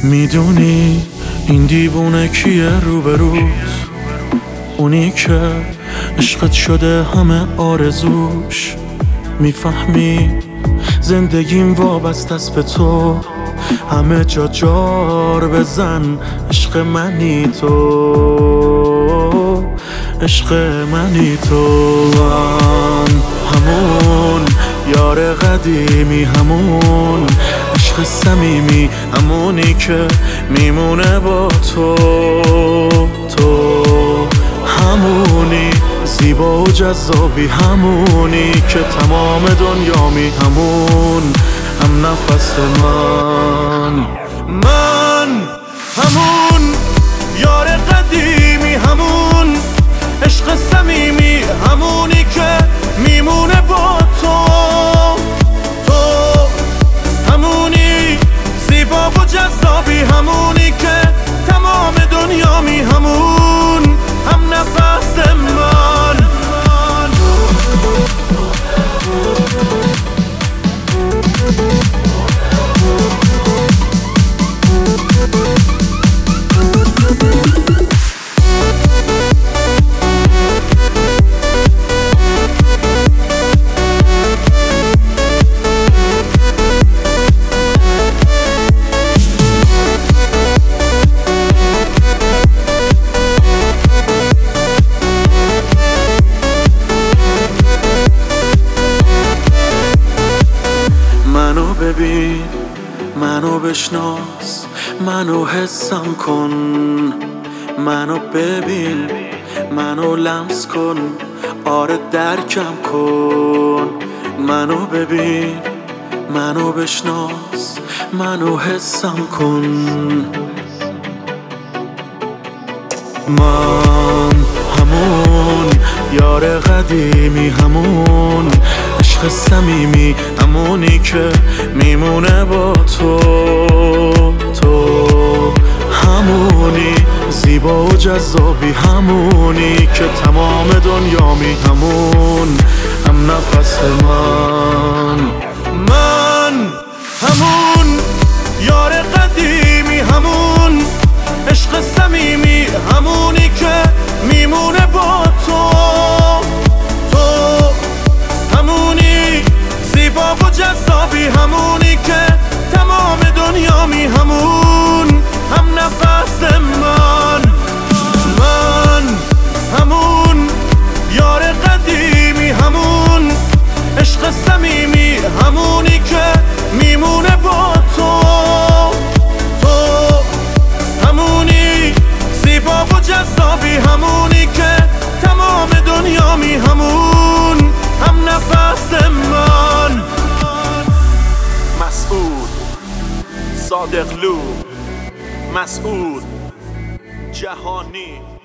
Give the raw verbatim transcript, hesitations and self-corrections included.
میدونی این دیوونه کیه روبروت؟ اونی که عشقت شده همه آرزوش. میفهمی زندگیم وابسته است به تو، همه جا جار بزن. عشق منی تو، عشق منی تو. من همون یار قدیمی، همون عشق صمیمی، همونی که میمونه با تو. تو همونی زیبا و جذابی، همونی که تمام دنیامی، همون هم نفس من. من همون یار قدیمی، همون عشق صمیمی، همونی که میمونه با تو. تو همونی زیبا و جذابی، همونی که تمام دنیامی، همون هم نفس من. منو ببین، منو بشناس، منو حسم کن. منو ببین، منو لمس کن، آره درکم کن. منو ببین، منو بشناس، منو حسم کن. من همون یار قدیمی، همون عشق صمیمی، همونی که میمونه با تو. تو همونی زیبا و جذابی، همونی که تمام دنیامی، همون هم نفس من. من همون یار قدیمی، همون عشق صمیمی، همونی که میمونه با تو. تو همونی زیبا و جذابی، همونی که تمام دنیامی، همون هم نفس من. من همون یار قدیمی، همون عشق صمیمی، همونی که میمونه با تو. تو همونی زیبا و جذابی، همونی که تمام دنیامی، همون هم نفس من. مسعود صادقلو، مسعود جهانی.